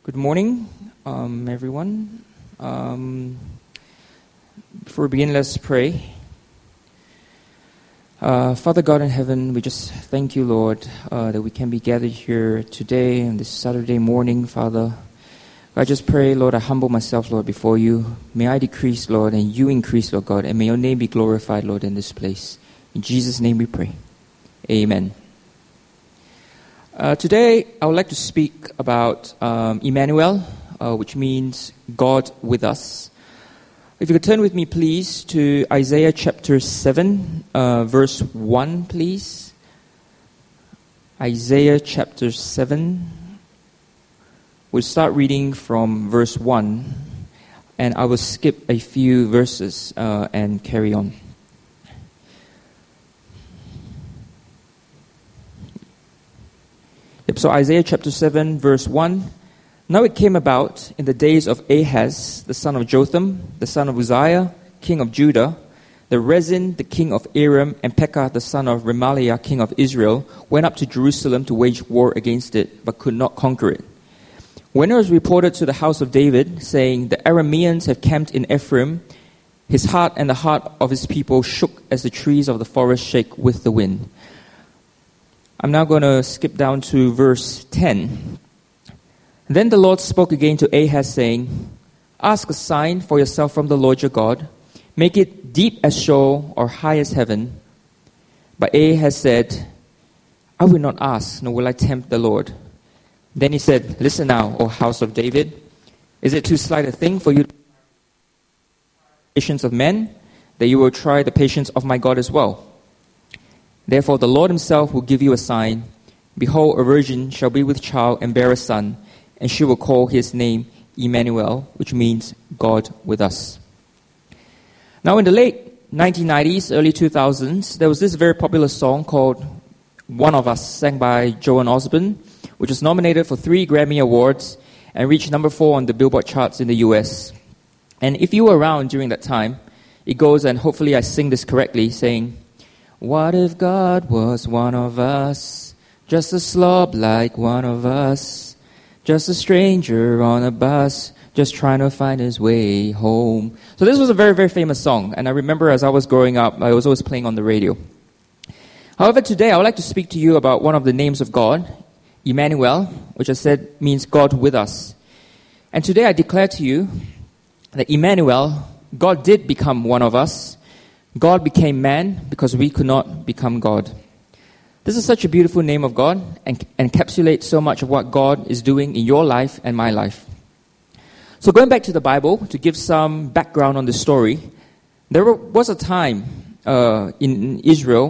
Good morning, everyone. Before we begin, let's pray. Father God in heaven, we just thank you, Lord, that we can be gathered here today on this Saturday morning, Father. I just pray, Lord, I humble myself, Lord, before you. May I decrease, Lord, and you increase, Lord God, and may your name be glorified, Lord, in this place. In Jesus' name we pray. Amen. Today, I would like to speak about Emmanuel, which means God with us. If you could turn with me, please, to Isaiah chapter 7, verse 1, please. Isaiah chapter 7. We'll start reading from verse 1, and I will skip a few verses and carry on. So Isaiah chapter 7, verse 1. Now it came about in the days of Ahaz, the son of Jotham, the son of Uzziah, king of Judah, that Rezin, the king of Aram, and Pekah, the son of Remaliah, king of Israel, went up to Jerusalem to wage war against it, but could not conquer it. When it was reported to the house of David, saying, the Arameans have camped in Ephraim, his heart and the heart of his people shook as the trees of the forest shake with the wind. I'm now going to skip down to verse 10. Then the Lord spoke again to Ahaz, saying, ask a sign for yourself from the Lord your God. Make it deep as Sheol or high as heaven. But Ahaz said, I will not ask, nor will I tempt the Lord. Then he said, listen now, O house of David. Is it too slight a thing for you to try the patience of men, that you will try the patience of my God as well? Therefore the Lord himself will give you a sign. Behold, a virgin shall be with child and bear a son, and she will call his name Emmanuel, which means God with us. Now in the late 1990s, early 2000s, there was this very popular song called One of Us, sang by Joan Osborne, which was nominated for 3 Grammy Awards and reached number 4 on the Billboard charts in the US. And if you were around during that time, it goes, and hopefully I sing this correctly, saying, what if God was one of us, just a slob like one of us, just a stranger on a bus, just trying to find his way home. So this was a very, very famous song, and I remember as I was growing up, I was always playing on the radio. However, today I would like to speak to you about one of the names of God, Emmanuel, which I said means God with us. And today I declare to you that Emmanuel, God did become one of us. God became man because we could not become God. This is such a beautiful name of God and encapsulates so much of what God is doing in your life and my life. So going back to the Bible, to give some background on the story, there was a time in Israel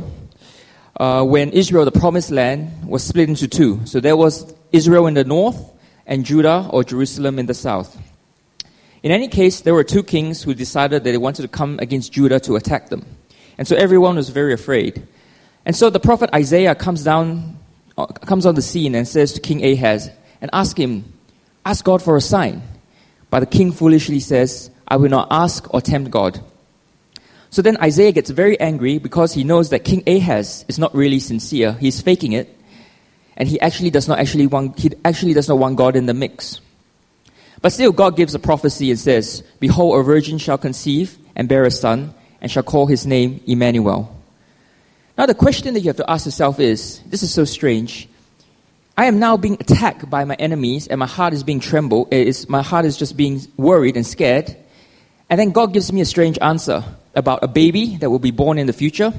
when Israel, the promised land, was split into 2. So there was Israel in the north and Judah or Jerusalem in the south. In any case, there were 2 kings who decided that they wanted to come against Judah to attack them. And so everyone was very afraid. And so the prophet Isaiah comes on the scene and says to King Ahaz, and ask God for a sign. But the king foolishly says, I will not ask or tempt God. So then Isaiah gets very angry because he knows that King Ahaz is not really sincere. He's faking it. And he actually does not want God in the mix. But still, God gives a prophecy and says, behold, a virgin shall conceive and bear a son, and shall call his name Emmanuel. Now the question that you have to ask yourself is, this is so strange. I am now being attacked by my enemies, and my heart is being trembled. My heart is just being worried and scared. And then God gives me a strange answer about a baby that will be born in the future.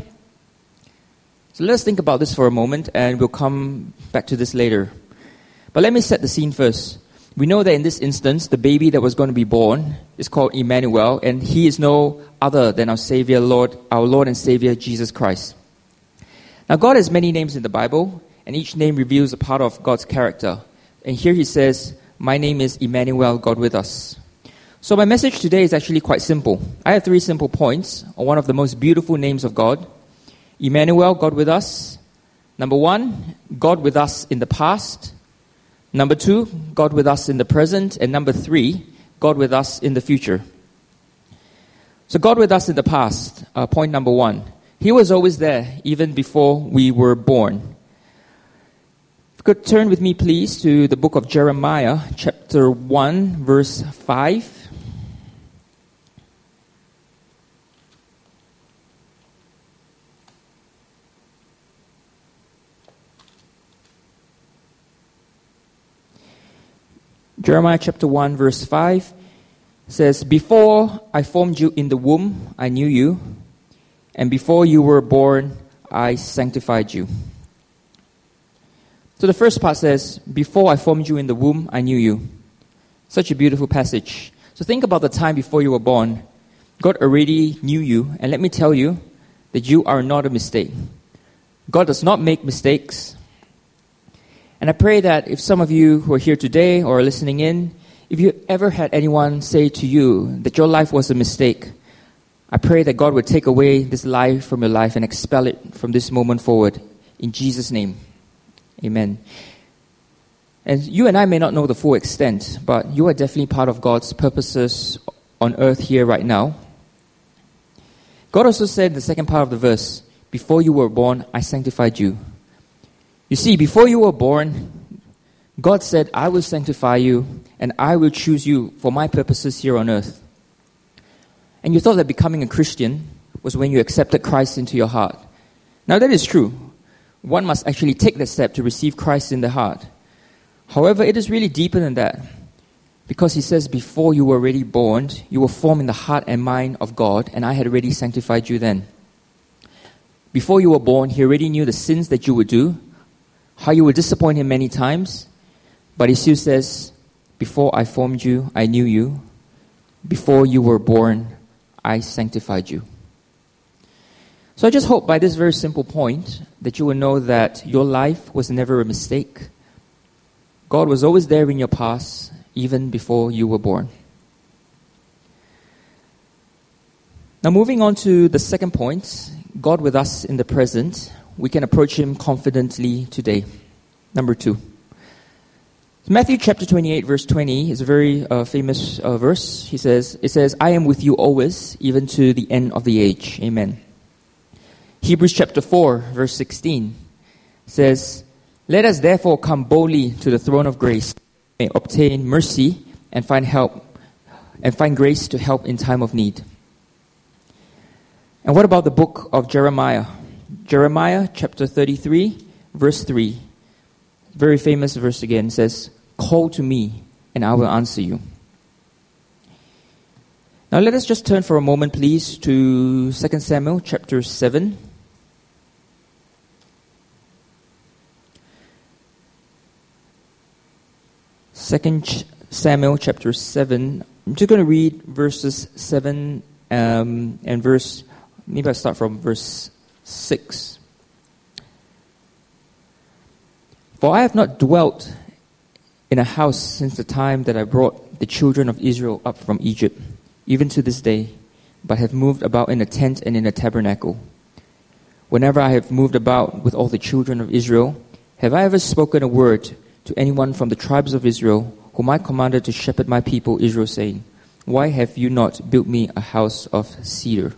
So let's think about this for a moment, and we'll come back to this later. But let me set the scene first. We know that in this instance, the baby that was going to be born is called Emmanuel, and he is no other than our Lord and Savior, Jesus Christ. Now, God has many names in the Bible, and each name reveals a part of God's character. And here he says, my name is Emmanuel, God with us. So my message today is actually quite simple. I have 3 simple points on one of the most beautiful names of God. Emmanuel, God with us. Number 1, God with us in the past. Number 2, God with us in the present. And number 3, God with us in the future. So God with us in the past, point number 1. He was always there, even before we were born. could turn with me, please, to the book of Jeremiah, chapter 1, verse 5. Jeremiah chapter 1, verse 5 says, "Before I formed you in the womb, I knew you, and before you were born, I sanctified you." So the first part says, "Before I formed you in the womb, I knew you." Such a beautiful passage. So think about the time before you were born. God already knew you, and let me tell you that you are not a mistake. God does not make mistakes. And I pray that if some of you who are here today or are listening in, if you ever had anyone say to you that your life was a mistake, I pray that God would take away this lie from your life and expel it from this moment forward. In Jesus' name. Amen. And you and I may not know the full extent, but you are definitely part of God's purposes on earth here right now. God also said in the second part of the verse, "Before you were born, I sanctified you." You see, before you were born, God said, "I will sanctify you and I will choose you for my purposes here on earth." And you thought that becoming a Christian was when you accepted Christ into your heart. Now that is true. One must actually take the step to receive Christ in the heart. However, it is really deeper than that. Because he says, before you were already born, you were formed in the heart and mind of God, and I had already sanctified you then. Before you were born, he already knew the sins that you would do, how you would disappoint him many times, but he still says, "Before I formed you, I knew you. Before you were born, I sanctified you." So I just hope by this very simple point that you will know that your life was never a mistake. God was always there in your past, even before you were born. Now moving on to the second point, God with us in the present. We can approach him confidently today. Number 2. Matthew chapter 28, verse 20 is a very famous verse. It says, "I am with you always, even to the end of the age." Amen. Hebrews chapter 4, verse 16 says, "Let us therefore come boldly to the throne of grace, may obtain mercy and find grace to help in time of need." And what about the book of Jeremiah? Jeremiah chapter 33, verse 3. Very famous verse again. Says, "Call to me and I will answer you." Now let us just turn for a moment, please, to 2 Samuel chapter 7. 2 Samuel chapter 7. I'm just going to read verses 7 and maybe I'll start from verse 6. "For I have not dwelt in a house since the time that I brought the children of Israel up from Egypt, even to this day, but have moved about in a tent and in a tabernacle. Whenever I have moved about with all the children of Israel, have I ever spoken a word to anyone from the tribes of Israel, whom I commanded to shepherd my people Israel, saying, Why have you not built me a house of cedar?"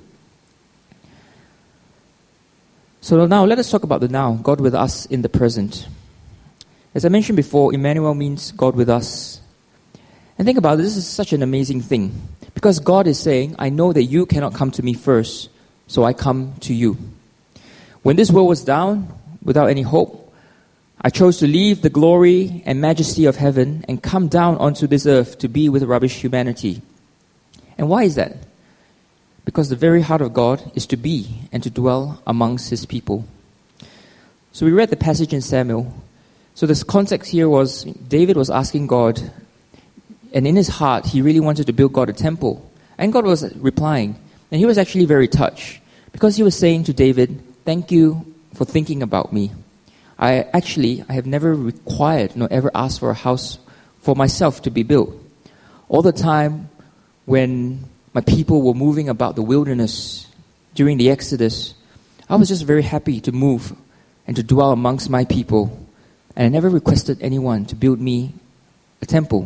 So now let us talk about the now, God with us in the present. As I mentioned before, Emmanuel means God with us. And think about it, this is such an amazing thing. Because God is saying, "I know that you cannot come to me first, so I come to you." When this world was down, without any hope, I chose to leave the glory and majesty of heaven and come down onto this earth to be with rubbish humanity. And why is that? Because the very heart of God is to be and to dwell amongst his people. So we read the passage in Samuel. So this context here was David was asking God, and in his heart he really wanted to build God a temple. And God was replying, and he was actually very touched, because he was saying to David, "Thank you for thinking about me. I have never required nor ever asked for a house for myself to be built. All the time when my people were moving about the wilderness during the Exodus, I was just very happy to move and to dwell amongst my people. And I never requested anyone to build me a temple."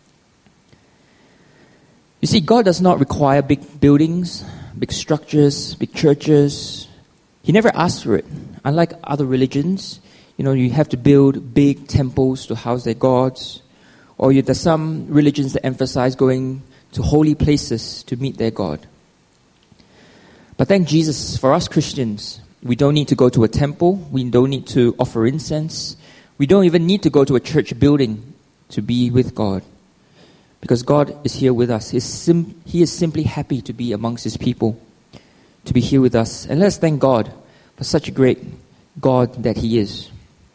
You see, God does not require big buildings, big structures, big churches. He never asks for it. Unlike other religions, You have to build big temples to house their gods. Or there's some religions that emphasize going to holy places to meet their God. But thank Jesus, for us Christians, we don't need to go to a temple. We don't need to offer incense. We don't even need to go to a church building to be with God. Because God is here with us. He is simply happy to be amongst His people, to be here with us. And let's thank God for such a great God that He is.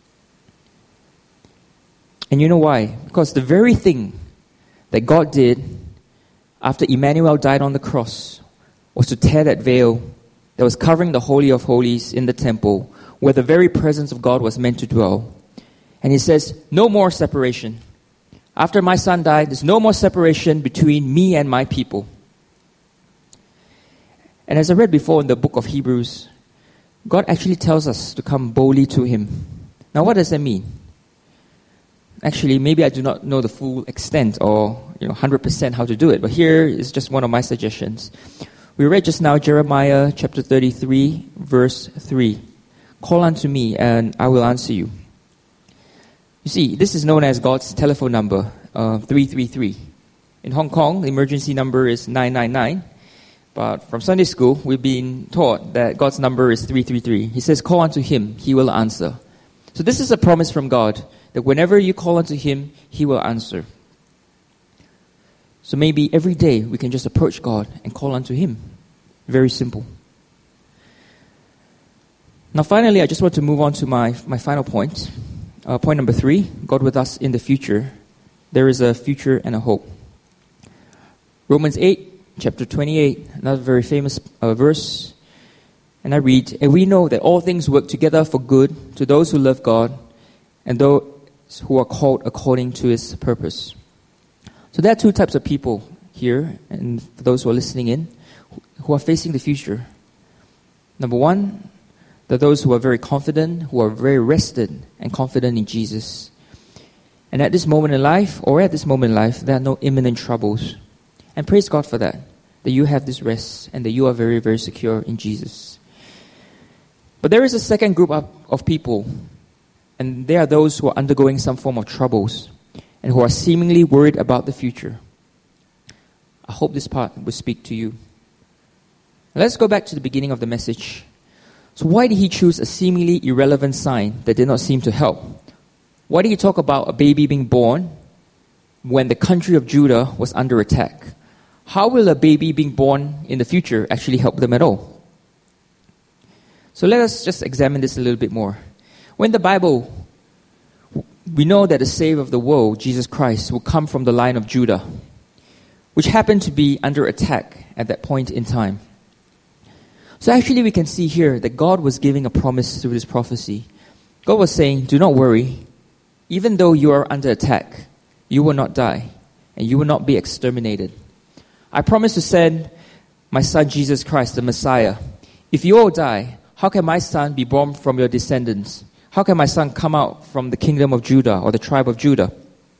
And you know why? Because the very thing that God did after Emmanuel died on the cross was to tear that veil that was covering the Holy of Holies in the temple, where the very presence of God was meant to dwell. And He says, no more separation. After my Son died, there's no more separation between me and my people. And as I read before in the book of Hebrews, God actually tells us to come boldly to Him. Now, what does that mean? Actually, maybe I do not know the full extent or 100% how to do it, but here is just one of my suggestions. We read just now Jeremiah chapter 33, verse 3. Call unto me and I will answer you. You see, this is known as God's telephone number, 333. In Hong Kong, the emergency number is 999. But from Sunday school, we've been taught that God's number is 333. He says, call unto Him, He will answer. So this is a promise from God, that whenever you call unto Him, He will answer. So maybe every day we can just approach God and call unto Him. Very simple. Now finally, I just want to move on to my final point. Point number 3, God with us in the future. There is a future and a hope. Romans 8, chapter 28, another very famous verse. And I read, and we know that all things work together for good to those who love God and those who are called according to His purpose. So there are two types of people here, and for those who are listening in, who are facing the future. Number one, there are those who are very confident, who are very rested and confident in Jesus. And at this moment in life, there are no imminent troubles. And praise God for that you have this rest and that you are very, very secure in Jesus. But there is a second group of people, and they are those who are undergoing some form of troubles and who are seemingly worried about the future. I hope this part will speak to you. Let's go back to the beginning of the message. So why did He choose a seemingly irrelevant sign that did not seem to help? Why did He talk about a baby being born when the country of Judah was under attack? How will a baby being born in the future actually help them at all? So let us just examine this a little bit more. When the Bible, we know that the Savior of the world, Jesus Christ, will come from the line of Judah, which happened to be under attack at that point in time. So actually we can see here that God was giving a promise through this prophecy. God was saying, do not worry. Even though you are under attack, you will not die and you will not be exterminated. I promise to send my Son Jesus Christ, the Messiah. If you all die, how can my Son be born from your descendants? How can my Son come out from the kingdom of Judah or the tribe of Judah?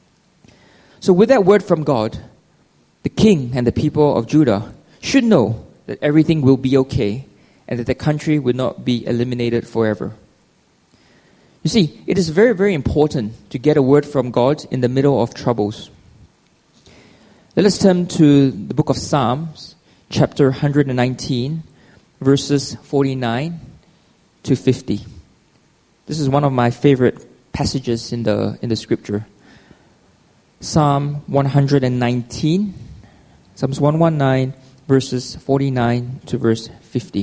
So with that word from God, the king and the people of Judah should know that everything will be okay and that the country will not be eliminated forever. You see, it is very, very important to get a word from God in the middle of troubles. Let us turn to the book of Psalms, chapter 119, verses 49 to 50. This is one of my favorite passages in the scripture. Psalm 119, Psalms 119, verses 49 to verse 50.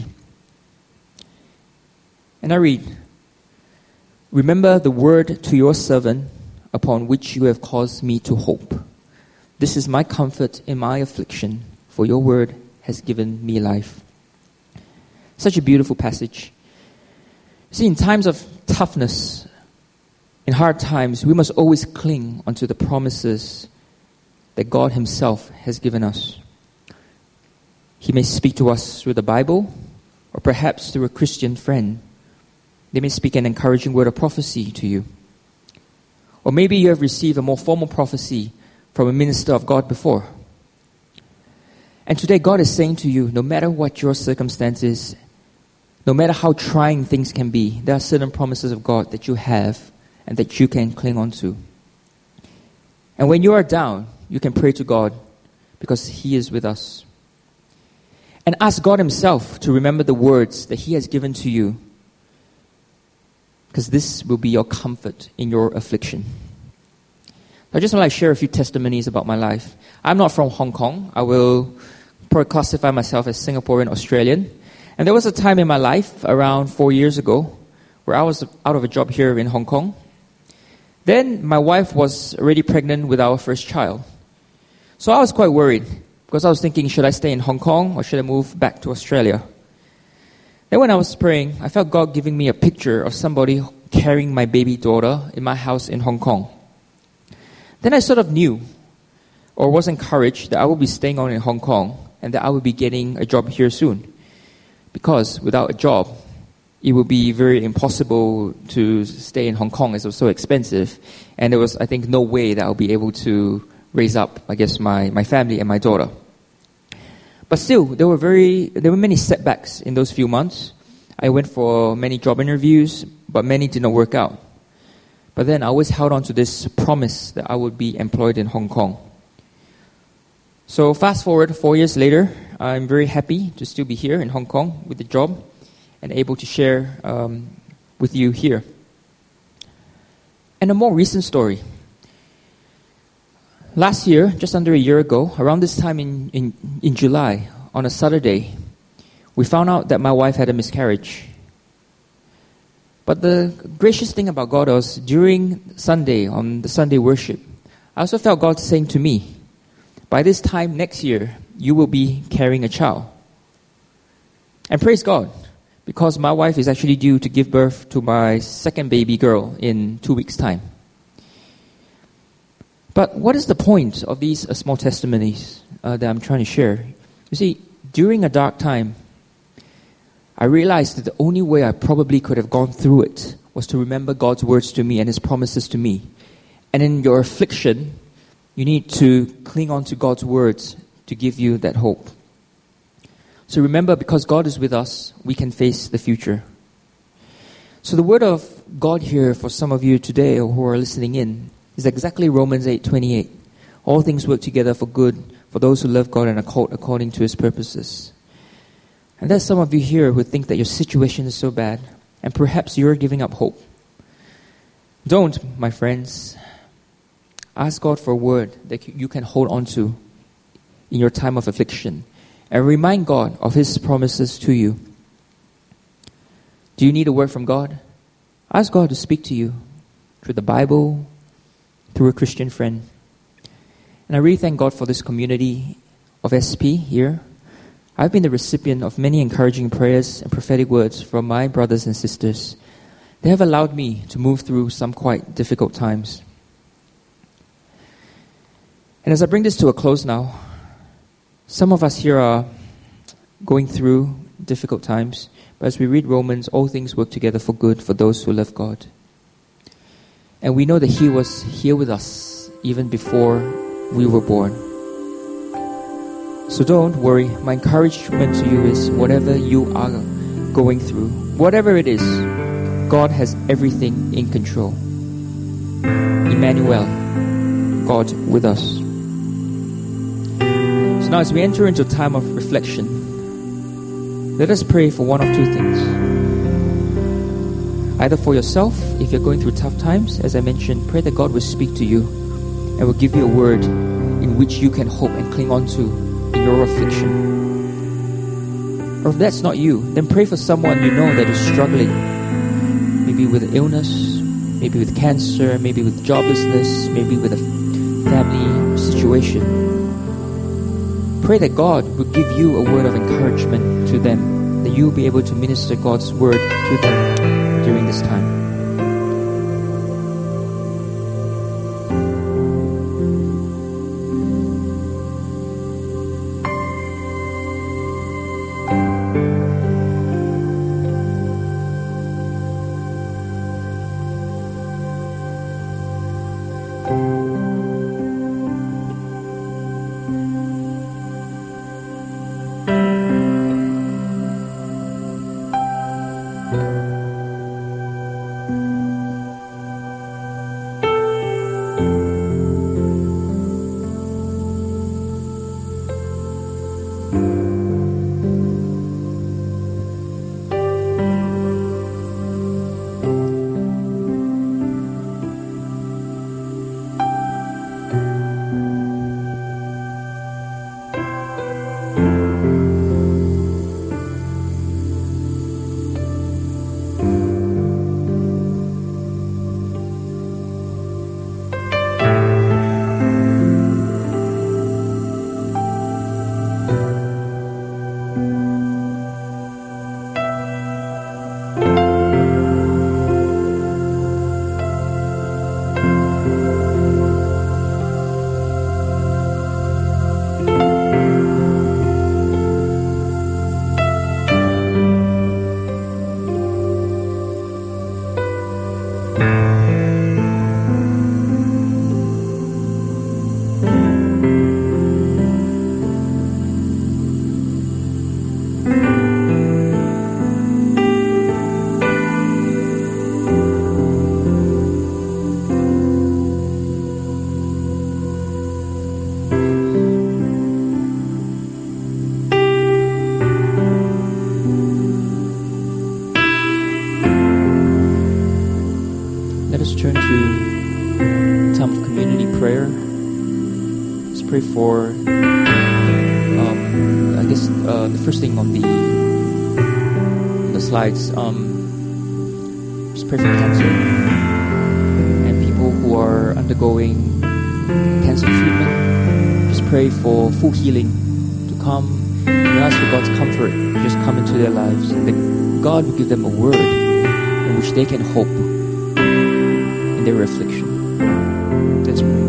And I read, remember the word to your servant upon which you have caused me to hope. This is my comfort in my affliction, for your word has given me life. Such a beautiful passage. See, in times of toughness, in hard times, we must always cling onto the promises that God Himself has given us. He may speak to us through the Bible, or perhaps through a Christian friend. They may speak an encouraging word of prophecy to you. Or maybe you have received a more formal prophecy from a minister of God before. And today God is saying to you, no matter what your circumstances, No matter how trying things can be, there are certain promises of God that you have and that you can cling on to. And when you are down, you can pray to God because He is with us. And ask God Himself to remember the words that He has given to you, because this will be your comfort in your affliction. I just want to share a few testimonies about my life. I'm not from Hong Kong. I will probably classify myself as Singaporean Australian. And there was a time in my life around 4 years ago where I was out of a job here in Hong Kong. Then my wife was already pregnant with our first child. So I was quite worried because I was thinking, should I stay in Hong Kong or should I move back to Australia? Then when I was praying, I felt God giving me a picture of somebody carrying my baby daughter in my house in Hong Kong. Then I sort of knew or was encouraged that I would be staying on in Hong Kong and that I would be getting a job here soon. Because without a job, it would be very impossible to stay in Hong Kong as it was so expensive. And there was, I think, no way that I'll be able to raise up, I guess, my family and my daughter. But still, there were many setbacks in those few months. I went for many job interviews, but many did not work out. But then I always held on to this promise that I would be employed in Hong Kong. So fast forward 4 years later, I'm very happy to still be here in Hong Kong with the job and able to share with you here. And a more recent story. Last year, just under a year ago, around this time in July, on a Saturday, we found out that my wife had a miscarriage. But the gracious thing about God was, during Sunday, on the Sunday worship, I also felt God saying to me, by this time next year, you will be carrying a child. And praise God, because my wife is actually due to give birth to my second baby girl in 2 weeks' time. But what is the point of these small testimonies that I'm trying to share? You see, during a dark time, I realized that the only way I probably could have gone through it was to remember God's words to me and His promises to me. And in your affliction, you need to cling on to God's words to give you that hope. So remember, because God is with us, we can face the future. So the word of God here for some of you today who are listening in is exactly Romans 8:28. All things work together for good for those who love God and are called according to His purposes. And there's some of you here who think that your situation is so bad, and perhaps you're giving up hope. Don't, my friends. Ask God for a word that you can hold on to in your time of affliction, and remind God of His promises to you. Do you need a word from God? Ask God to speak to you through the Bible, through a Christian friend. And I really thank God for this community of SP here. I've been the recipient of many encouraging prayers and prophetic words from my brothers and sisters. They have allowed me to move through some quite difficult times. And as I bring this to a close now, some of us here are going through difficult times, but as we read Romans, all things work together for good for those who love God. And we know that He was here with us even before we were born. So don't worry. My encouragement to you is, whatever you are going through, whatever it is, God has everything in control. Emmanuel, God with us. So now as we enter into a time of reflection, let us pray for one of two things. Either for yourself, if you're going through tough times, as I mentioned, pray that God will speak to you and will give you a word in which you can hope and cling on to in your affliction. Or if that's not you, then pray for someone you know that is struggling, maybe with illness, maybe with cancer, maybe with joblessness, maybe with a family situation. Pray that God will give you a word of encouragement to them, that you will be able to minister God's word to them during this time. time of community prayer. Let's pray for, the first thing on the slides. Just pray for cancer and people who are undergoing cancer treatment. Just pray for full healing to come. We ask for God's comfort to just come into their lives, and that God will give them a word in which they can hope in their affliction. Let's pray.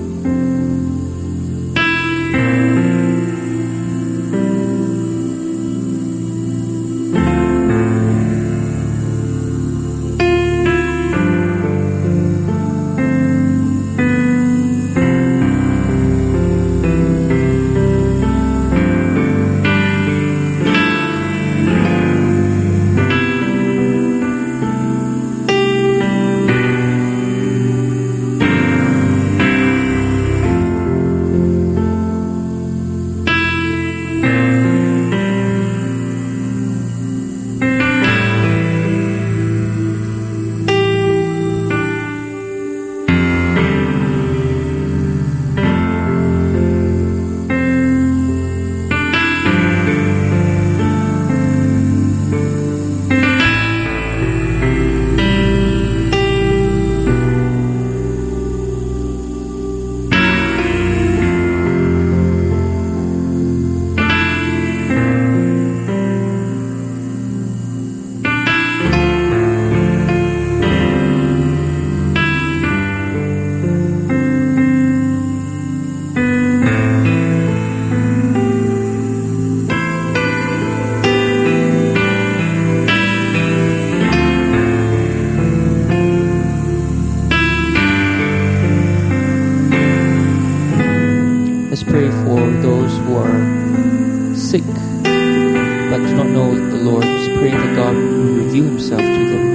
Let's pray for those who are sick but do not know the Lord. Just pray that God will reveal Himself to them.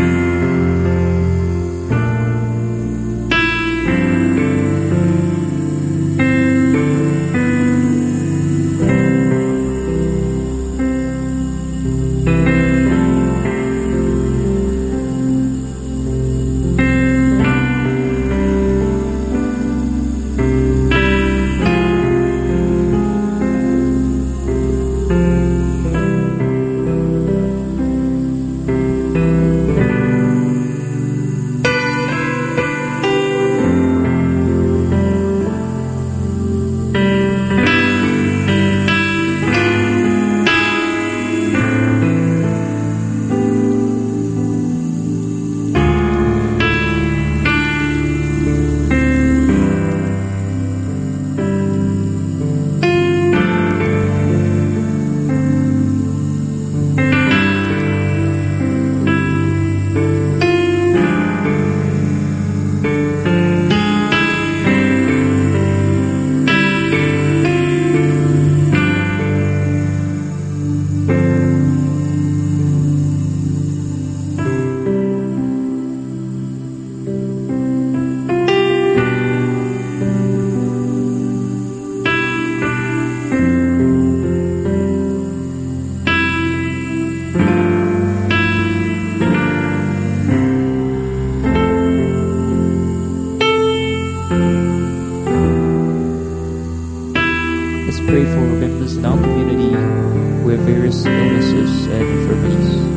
Let's pray for members in our community who have various illnesses and infirmities.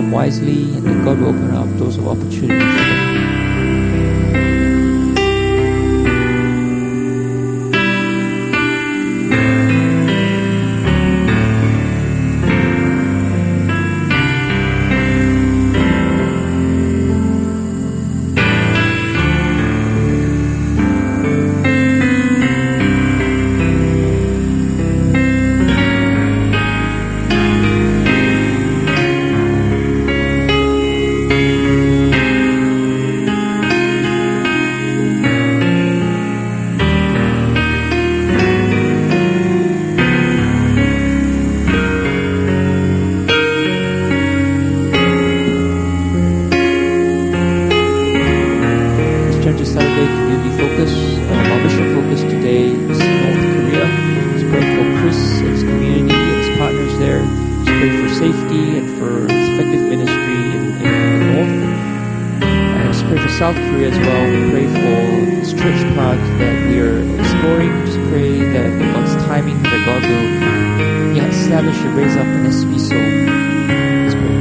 them wisely, and that God will open up doors of opportunity for them. South Korea as well. We pray for this church plant that we are exploring. Just pray that in God's timing, that God will establish and raise up an SB soul. Let's pray.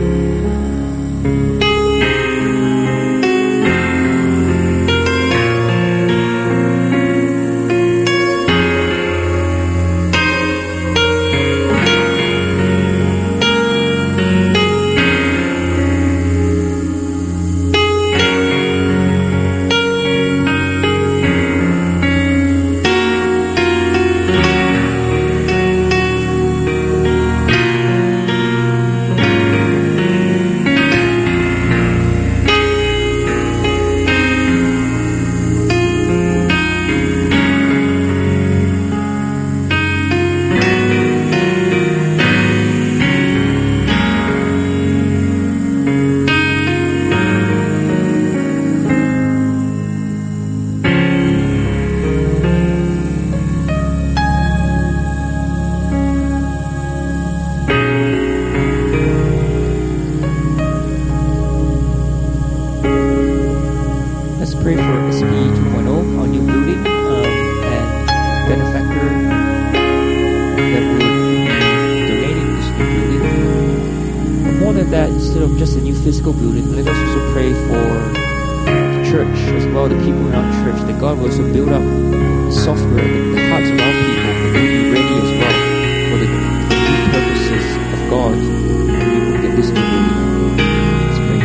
Pray for SB 2.0, our new building, and benefactor that will be donating this new building. But more than that, instead of just a new physical building, let us also pray for the church as well, the people in our church, that God will also build up the software, the hearts of our people, that they will be ready as well for the new purposes of God when we look at this new building. Let's pray.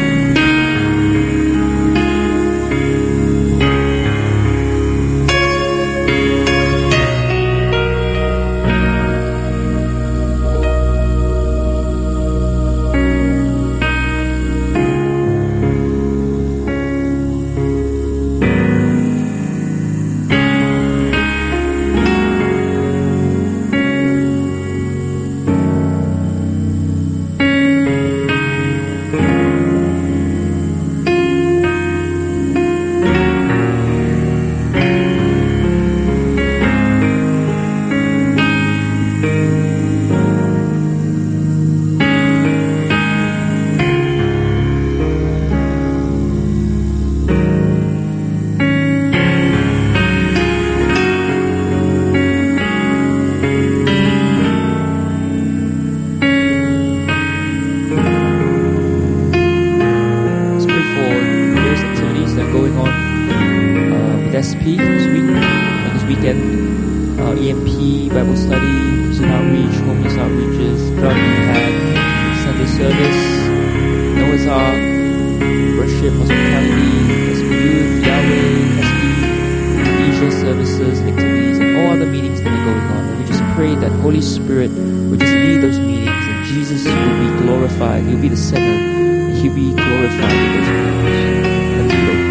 SP this weekend, EMP, Bible study, Christian outreach, homeless outreaches, drug rehab, Sunday service, Noah's Ark, worship, hospitality, SP Youth, Yahweh, SP leisure services, activities, and all other meetings that are going on. And we just pray that Holy Spirit will just lead those meetings, and Jesus will be glorified. He'll be the center, and He'll be glorified in those meetings. Let's pray.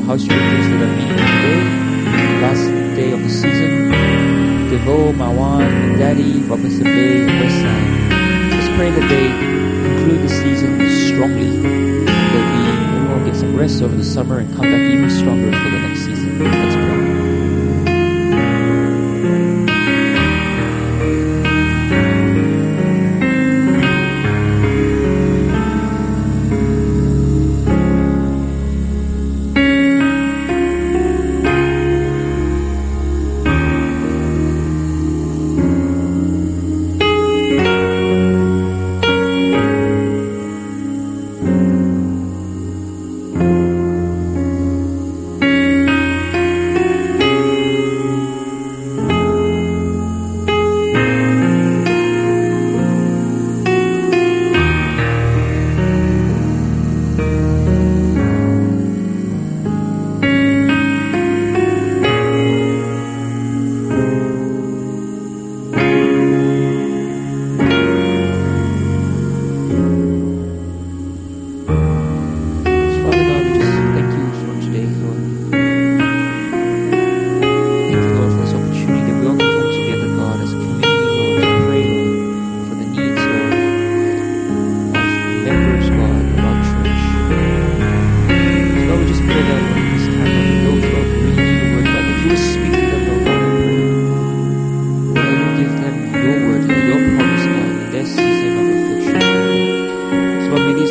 house churches that are meeting today, last day of the season. Devo, Mawan, Daddy, Robinson Bay, and Westside. Just pray that they conclude the season strongly. That we will get some rest over the summer and come back even stronger for the next season. Let's pray.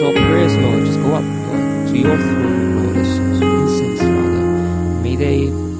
Your throne, Lord, as incense, Father. May they